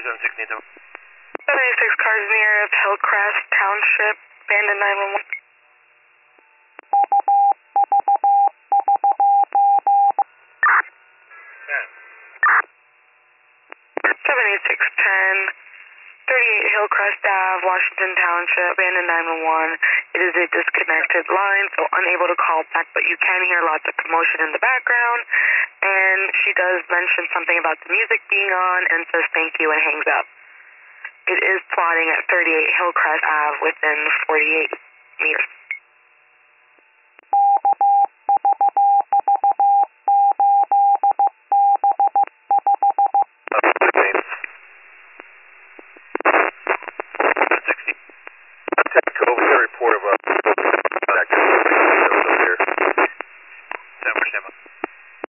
476 needs 76 cars near of Hillcrest Township, Bandon 911. 7610, 38 Hillcrest Ave, Washington Township, Bandon 911. It is a disconnected line, so unable to call back, but you can hear lots of commotion in the background. And she does mention something about the music being on and says thank you and hangs up. It is plotting at 38 Hillcrest Ave within 48 meters.